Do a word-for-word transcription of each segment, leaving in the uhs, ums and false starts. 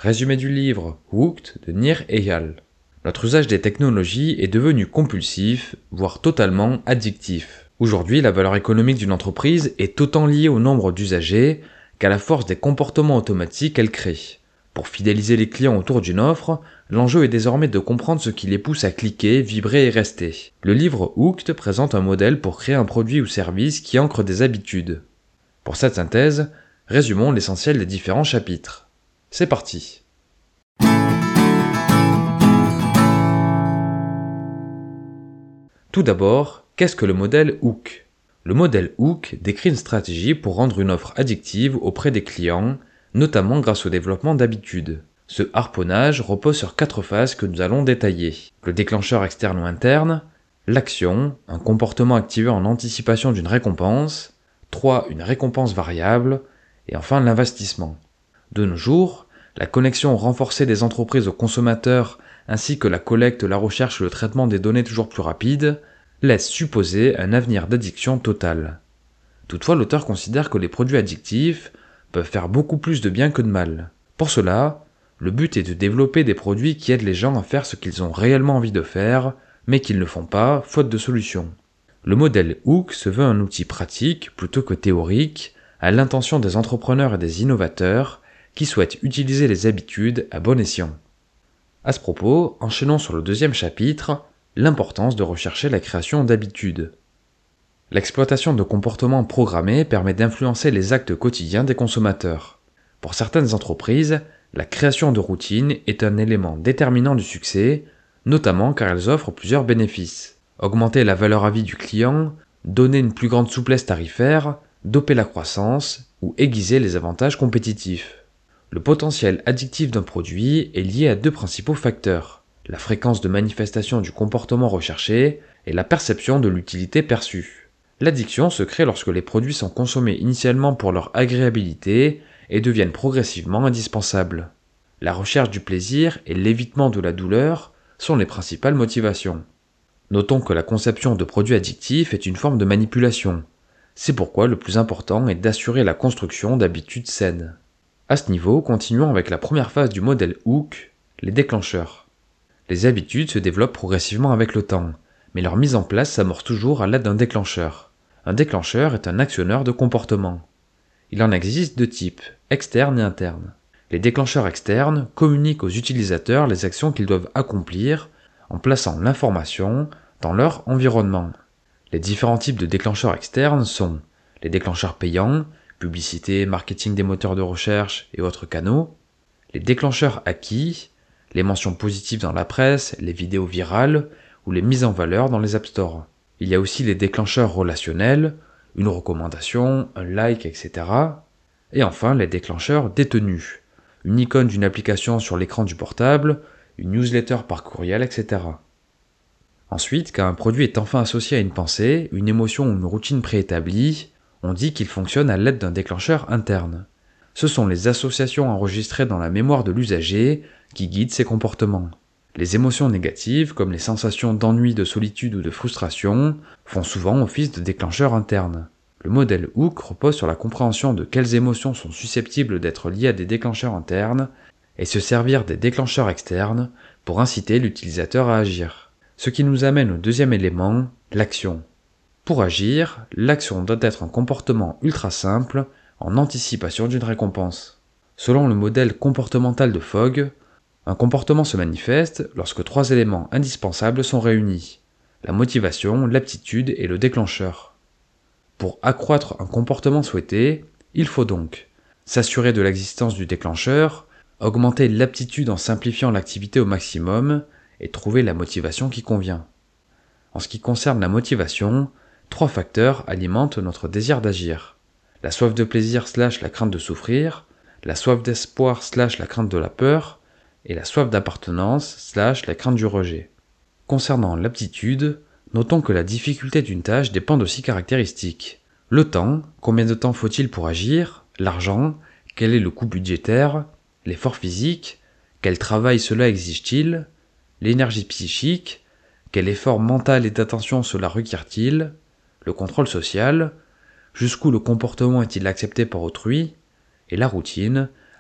Résumé du livre Hooked de Nir Eyal. Notre usage des technologies est devenu compulsif, voire totalement addictif. Aujourd'hui, la valeur économique d'une entreprise est autant liée au nombre d'usagers qu'à la force des comportements automatiques qu'elle crée. Pour fidéliser les clients autour d'une offre, l'enjeu est désormais de comprendre ce qui les pousse à cliquer, vibrer et rester. Le livre Hooked présente un modèle pour créer un produit ou service qui ancre des habitudes. Pour cette synthèse, résumons l'essentiel des différents chapitres. C'est parti. Tout d'abord, qu'est-ce que le modèle Hook ? Le modèle Hook décrit une stratégie pour rendre une offre addictive auprès des clients, notamment grâce au développement d'habitudes. Ce harponnage repose sur quatre phases que nous allons détailler. Le déclencheur externe ou interne, l'action, un comportement activé en anticipation d'une récompense, trois. Une récompense variable, et enfin l'investissement. De nos jours, la connexion renforcée des entreprises aux consommateurs ainsi que la collecte, la recherche et le traitement des données toujours plus rapides laissent supposer un avenir d'addiction totale. Toutefois, l'auteur considère que les produits addictifs peuvent faire beaucoup plus de bien que de mal. Pour cela, le but est de développer des produits qui aident les gens à faire ce qu'ils ont réellement envie de faire, mais qu'ils ne font pas, faute de solutions. Le modèle Hook se veut un outil pratique, plutôt que théorique, à l'intention des entrepreneurs et des innovateurs qui souhaitent utiliser les habitudes à bon escient. À ce propos, enchaînons sur le deuxième chapitre, l'importance de rechercher la création d'habitudes. L'exploitation de comportements programmés permet d'influencer les actes quotidiens des consommateurs. Pour certaines entreprises, la création de routines est un élément déterminant du succès, notamment car elles offrent plusieurs bénéfices. Augmenter la valeur à vie du client, donner une plus grande souplesse tarifaire, doper la croissance ou aiguiser les avantages compétitifs. Le potentiel addictif d'un produit est lié à deux principaux facteurs, la fréquence de manifestation du comportement recherché et la perception de l'utilité perçue. L'addiction se crée lorsque les produits sont consommés initialement pour leur agréabilité et deviennent progressivement indispensables. La recherche du plaisir et l'évitement de la douleur sont les principales motivations. Notons que la conception de produits addictifs est une forme de manipulation. C'est pourquoi le plus important est d'assurer la construction d'habitudes saines. À ce niveau, continuons avec la première phase du modèle Hook, les déclencheurs. Les habitudes se développent progressivement avec le temps, mais leur mise en place s'amorce toujours à l'aide d'un déclencheur. Un déclencheur est un actionneur de comportement. Il en existe deux types, externes et internes. Les déclencheurs externes communiquent aux utilisateurs les actions qu'ils doivent accomplir en plaçant l'information dans leur environnement. Les différents types de déclencheurs externes sont les déclencheurs payants, publicité, marketing des moteurs de recherche et autres canaux, les déclencheurs acquis, les mentions positives dans la presse, les vidéos virales ou les mises en valeur dans les App Store. Il y a aussi les déclencheurs relationnels, une recommandation, un like, et cetera. Et enfin les déclencheurs détenus, une icône d'une application sur l'écran du portable, une newsletter par courriel, et cetera. Ensuite, quand un produit est enfin associé à une pensée, une émotion ou une routine préétablie, on dit qu'il fonctionne à l'aide d'un déclencheur interne. Ce sont les associations enregistrées dans la mémoire de l'usager qui guident ses comportements. Les émotions négatives, comme les sensations d'ennui, de solitude ou de frustration, font souvent office de déclencheur interne. Le modèle Hook repose sur la compréhension de quelles émotions sont susceptibles d'être liées à des déclencheurs internes et se servir des déclencheurs externes pour inciter l'utilisateur à agir. Ce qui nous amène au deuxième élément, l'action. Pour agir, l'action doit être un comportement ultra simple en anticipation d'une récompense. Selon le modèle comportemental de Fogg, un comportement se manifeste lorsque trois éléments indispensables sont réunis, la motivation, l'aptitude et le déclencheur. Pour accroître un comportement souhaité, il faut donc s'assurer de l'existence du déclencheur, augmenter l'aptitude en simplifiant l'activité au maximum et trouver la motivation qui convient. En ce qui concerne la motivation, trois facteurs alimentent notre désir d'agir. La soif de plaisir slash la crainte de souffrir, la soif d'espoir slash la crainte de la peur, et la soif d'appartenance slash la crainte du rejet. Concernant l'aptitude, notons que la difficulté d'une tâche dépend de six caractéristiques. Le temps, combien de temps faut-il pour agir, l'argent, quel est le coût budgétaire, l'effort physique, quel travail cela exige-t-il, l'énergie psychique, quel effort mental et d'attention cela requiert-il, le contrôle social, jusqu'où le comportement est-il accepté par autrui, et la routine,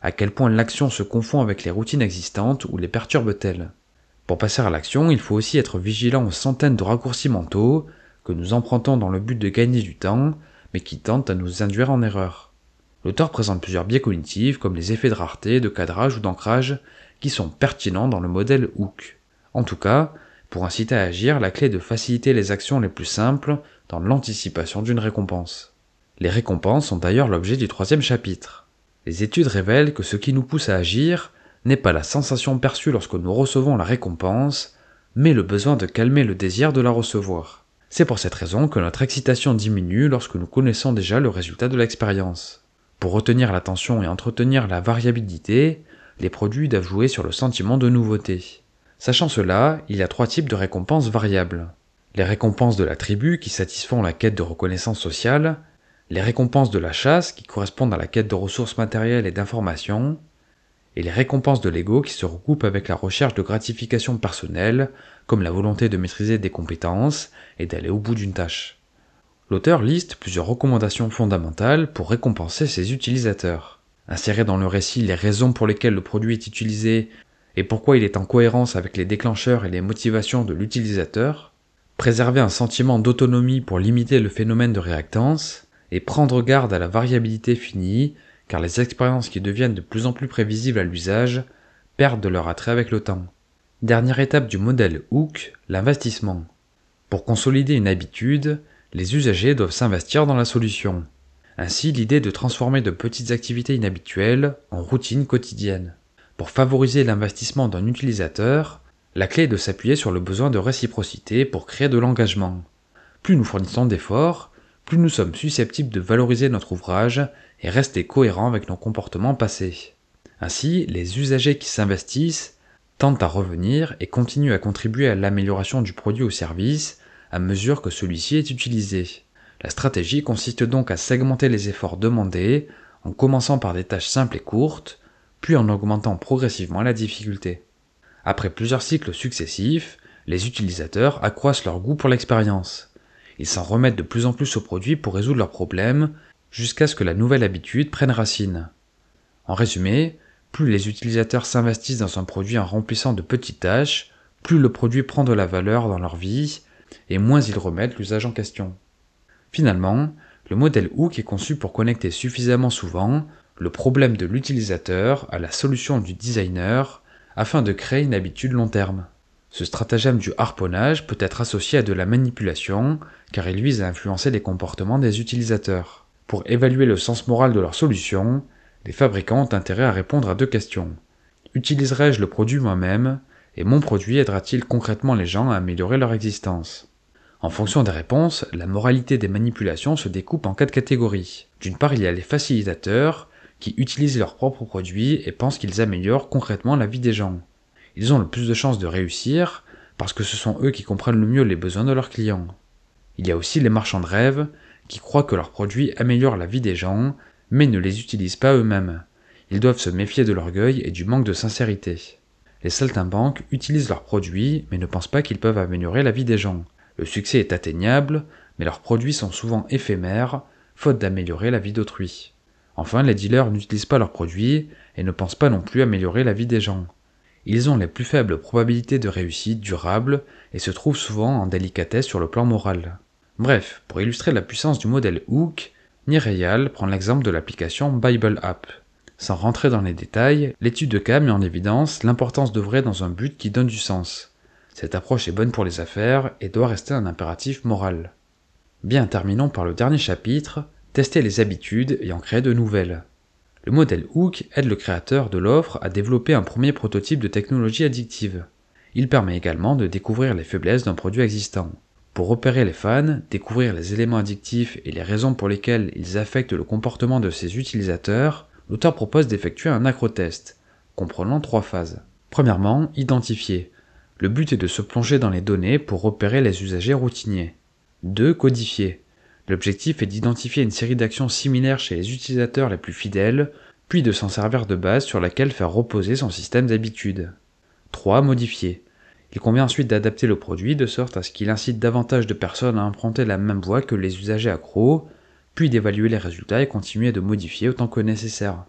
À quel point l'action se confond avec les routines existantes ou les perturbe-t-elle? Pour passer à l'action, il faut aussi être vigilant aux centaines de raccourcis mentaux que nous empruntons dans le but de gagner du temps, mais qui tentent à nous induire en erreur. L'auteur présente plusieurs biais cognitifs comme les effets de rareté, de cadrage ou d'ancrage qui sont pertinents dans le modèle Hook. En tout cas, pour inciter à agir, la clé est de faciliter les actions les plus simples dans l'anticipation d'une récompense. Les récompenses sont d'ailleurs l'objet du troisième chapitre. Les études révèlent que ce qui nous pousse à agir n'est pas la sensation perçue lorsque nous recevons la récompense, mais le besoin de calmer le désir de la recevoir. C'est pour cette raison que notre excitation diminue lorsque nous connaissons déjà le résultat de l'expérience. Pour retenir l'attention et entretenir la variabilité, les produits doivent jouer sur le sentiment de nouveauté. Sachant cela, il y a trois types de récompenses variables. Les récompenses de la tribu qui satisfont la quête de reconnaissance sociale, les récompenses de la chasse qui correspondent à la quête de ressources matérielles et d'informations, et les récompenses de l'ego qui se recoupent avec la recherche de gratification personnelle, comme la volonté de maîtriser des compétences et d'aller au bout d'une tâche. L'auteur liste plusieurs recommandations fondamentales pour récompenser ses utilisateurs. Insérer dans le récit les raisons pour lesquelles le produit est utilisé et pourquoi il est en cohérence avec les déclencheurs et les motivations de l'utilisateur, préserver un sentiment d'autonomie pour limiter le phénomène de réactance, et prendre garde à la variabilité finie, car les expériences qui deviennent de plus en plus prévisibles à l'usage perdent de leur attrait avec le temps. Dernière étape du modèle Hook, l'investissement. Pour consolider une habitude, les usagers doivent s'investir dans la solution. Ainsi, l'idée est de transformer de petites activités inhabituelles en routines quotidiennes. Pour favoriser l'investissement d'un utilisateur, la clé est de s'appuyer sur le besoin de réciprocité pour créer de l'engagement. Plus nous fournissons d'efforts, plus nous sommes susceptibles de valoriser notre ouvrage et rester cohérents avec nos comportements passés. Ainsi, les usagers qui s'investissent tendent à revenir et continuent à contribuer à l'amélioration du produit ou service à mesure que celui-ci est utilisé. La stratégie consiste donc à segmenter les efforts demandés en commençant par des tâches simples et courtes, puis en augmentant progressivement la difficulté. Après plusieurs cycles successifs, les utilisateurs accroissent leur goût pour l'expérience. Ils s'en remettent de plus en plus au produit pour résoudre leurs problèmes, jusqu'à ce que la nouvelle habitude prenne racine. En résumé, plus les utilisateurs s'investissent dans un produit en remplissant de petites tâches, plus le produit prend de la valeur dans leur vie, et moins ils remettent l'usage en question. Finalement, le modèle Hook est conçu pour connecter suffisamment souvent le problème de l'utilisateur à la solution du designer afin de créer une habitude long terme. Ce stratagème du harponnage peut être associé à de la manipulation car il vise à influencer les comportements des utilisateurs. Pour évaluer le sens moral de leur solution, les fabricants ont intérêt à répondre à deux questions. Utiliserai-je le produit moi-même et mon produit aidera-t-il concrètement les gens à améliorer leur existence? En fonction des réponses, la moralité des manipulations se découpe en quatre catégories. D'une part, il y a les facilitateurs qui utilisent leurs propres produits et pensent qu'ils améliorent concrètement la vie des gens. Ils ont le plus de chances de réussir parce que ce sont eux qui comprennent le mieux les besoins de leurs clients. Il y a aussi les marchands de rêve qui croient que leurs produits améliorent la vie des gens mais ne les utilisent pas eux-mêmes. Ils doivent se méfier de l'orgueil et du manque de sincérité. Les saltimbanques utilisent leurs produits mais ne pensent pas qu'ils peuvent améliorer la vie des gens. Le succès est atteignable, mais leurs produits sont souvent éphémères, faute d'améliorer la vie d'autrui. Enfin, les dealers n'utilisent pas leurs produits et ne pensent pas non plus améliorer la vie des gens. Ils ont les plus faibles probabilités de réussite durable et se trouvent souvent en délicatesse sur le plan moral. Bref, pour illustrer la puissance du modèle Hook, Nireyal prend l'exemple de l'application Bible App. Sans rentrer dans les détails, l'étude de cas met en évidence l'importance d'œuvrer dans un but qui donne du sens. Cette approche est bonne pour les affaires et doit rester un impératif moral. Bien, terminons par le dernier chapitre, tester les habitudes et en créer de nouvelles. Le modèle Hook aide le créateur de l'offre à développer un premier prototype de technologie addictive. Il permet également de découvrir les faiblesses d'un produit existant. Pour repérer les fans, découvrir les éléments addictifs et les raisons pour lesquelles ils affectent le comportement de ses utilisateurs, l'auteur propose d'effectuer un acrotest, comprenant trois phases. Premièrement, identifier. Le but est de se plonger dans les données pour repérer les usagers routiniers. deux. Codifier. L'objectif est d'identifier une série d'actions similaires chez les utilisateurs les plus fidèles, puis de s'en servir de base sur laquelle faire reposer son système d'habitude. trois. Modifier. Il convient ensuite d'adapter le produit de sorte à ce qu'il incite davantage de personnes à emprunter la même voie que les usagers accros, puis d'évaluer les résultats et continuer de modifier autant que nécessaire.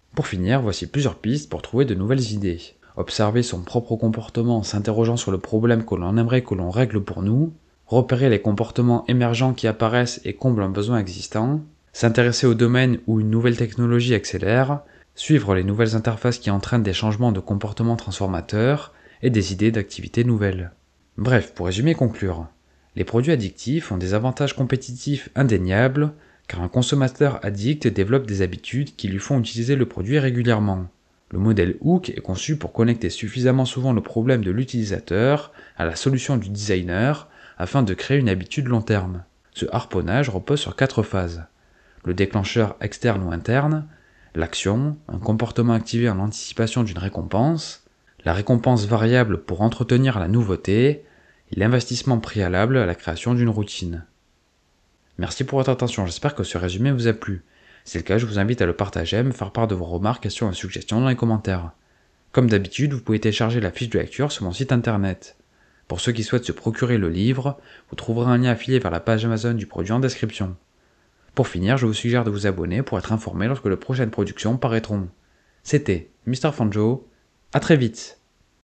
Pour finir, voici plusieurs pistes pour trouver de nouvelles idées. Observer son propre comportement en s'interrogeant sur le problème que l'on aimerait que l'on règle pour nous, repérer les comportements émergents qui apparaissent et comblent un besoin existant, s'intéresser au domaine où une nouvelle technologie accélère, suivre les nouvelles interfaces qui entraînent des changements de comportement transformateurs et des idées d'activités nouvelles. Bref, pour résumer et conclure, les produits addictifs ont des avantages compétitifs indéniables car un consommateur addict développe des habitudes qui lui font utiliser le produit régulièrement. Le modèle Hook est conçu pour connecter suffisamment souvent le problème de l'utilisateur à la solution du designer afin de créer une habitude long terme. Ce harponnage repose sur quatre phases. Le déclencheur externe ou interne, l'action, un comportement activé en anticipation d'une récompense, la récompense variable pour entretenir la nouveauté, et l'investissement préalable à la création d'une routine. Merci pour votre attention, j'espère que ce résumé vous a plu. Si c'est le cas, je vous invite à le partager, à me faire part de vos remarques, questions et suggestions dans les commentaires. Comme d'habitude, vous pouvez télécharger la fiche de lecture sur mon site internet. Pour ceux qui souhaitent se procurer le livre, vous trouverez un lien affilié vers la page Amazon du produit en description. Pour finir, je vous suggère de vous abonner pour être informé lorsque de prochaines productions paraîtront. C'était Mister Fanjo, à très vite.